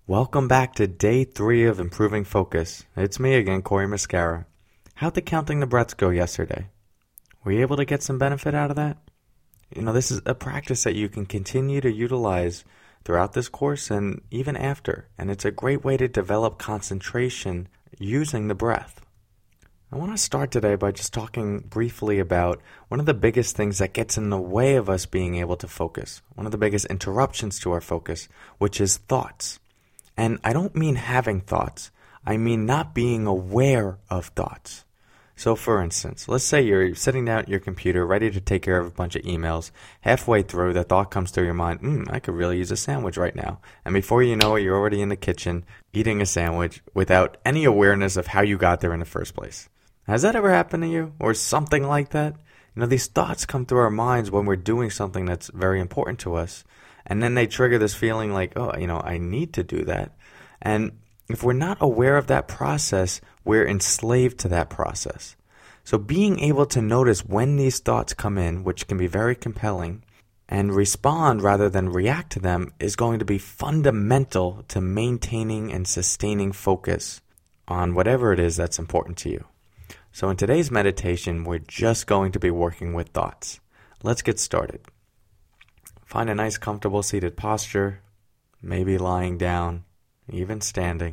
Welcome back to day 3 of Improving Focus. It's me again, Corey Mascara. How'd the counting the breaths go yesterday? Were you able to get some benefit out of that? This is a practice that you can continue to utilize throughout this course and even after. And it's a great way to develop concentration using the breath. I want to start today by just talking briefly about one of the biggest things that gets in the way of us being able to focus. One of the biggest interruptions to our focus, which is thoughts. And I don't mean having thoughts. I mean not being aware of thoughts. So for instance, let's say you're sitting down at your computer ready to take care of a bunch of emails. Halfway through, the thought comes through your mind, I could really use a sandwich right now. And before you know it, you're already in the kitchen eating a sandwich without any awareness of how you got there in the first place. Has that ever happened to you? Or something like that? These thoughts come through our minds when we're doing something that's very important to us. And then they trigger this feeling like, I need to do that. And if we're not aware of that process, we're enslaved to that process. So being able to notice when these thoughts come in, which can be very compelling, and respond rather than react to them is going to be fundamental to maintaining and sustaining focus on whatever it is that's important to you. So in today's meditation, we're just going to be working with thoughts. Let's get started. Find a nice comfortable seated posture, maybe lying down, even standing.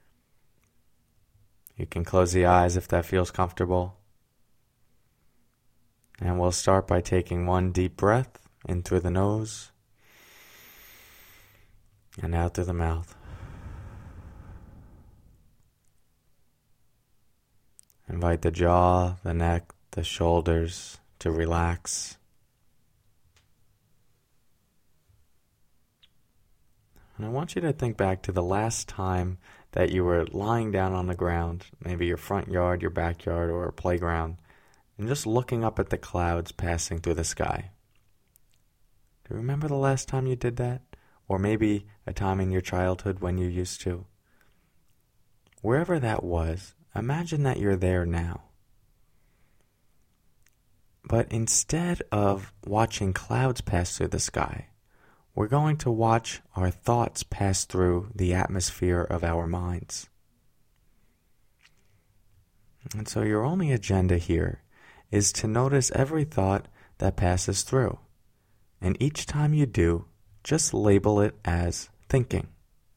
You can close the eyes if that feels comfortable. And we'll start by taking one deep breath in through the nose and out through the mouth. Invite the jaw, the neck, the shoulders to relax. And I want you to think back to the last time that you were lying down on the ground, maybe your front yard, your backyard, or a playground, and just looking up at the clouds passing through the sky. Do you remember the last time you did that? Or maybe a time in your childhood when you used to? Wherever that was, imagine that you're there now. But instead of watching clouds pass through the sky, we're going to watch our thoughts pass through the atmosphere of our minds. And so your only agenda here is to notice every thought that passes through. And each time you do, just label it as thinking.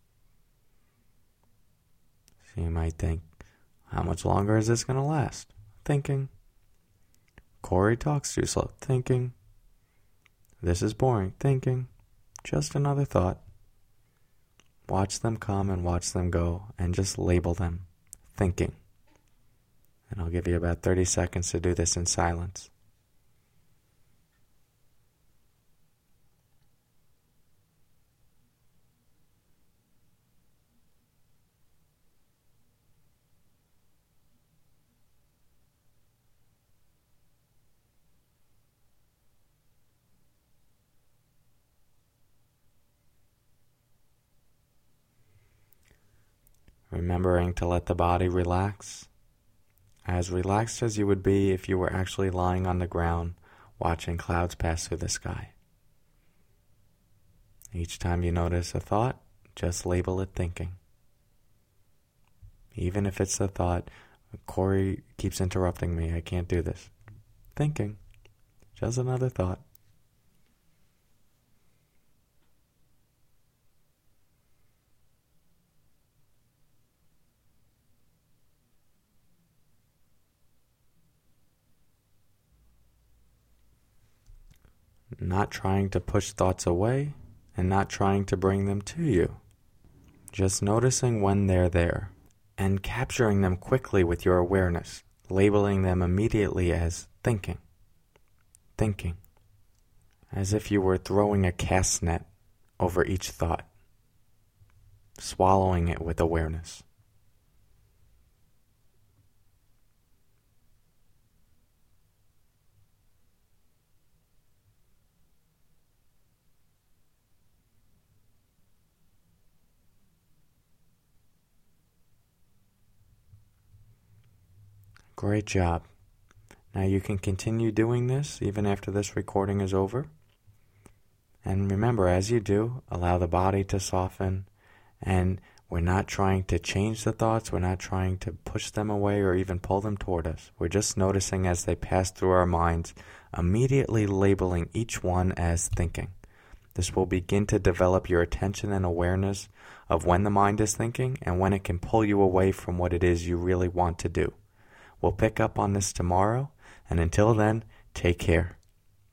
So you might think, how much longer is this going to last? Thinking. Corey talks too slow. Thinking. This is boring. Thinking. Just another thought. Watch them come and watch them go and just label them thinking. And I'll give you about 30 seconds to do this in silence. Remembering to let the body relax, as relaxed as you would be if you were actually lying on the ground watching clouds pass through the sky. Each time you notice a thought, just label it thinking. Even if it's the thought, Corey keeps interrupting me, I can't do this. Thinking, just another thought. Not trying to push thoughts away and not trying to bring them to you. Just noticing when they're there and capturing them quickly with your awareness, labeling them immediately as thinking. Thinking. As if you were throwing a cast net over each thought, swallowing it with awareness. Great job. Now you can continue doing this even after this recording is over. And remember, as you do, allow the body to soften And we're not trying to change the thoughts. We're not trying to push them away or even pull them toward us. We're just noticing as they pass through our minds, immediately labeling each one as thinking. This will begin to develop your attention and awareness of when the mind is thinking and when it can pull you away from what it is you really want to do. We'll pick up on this tomorrow, and until then, take care.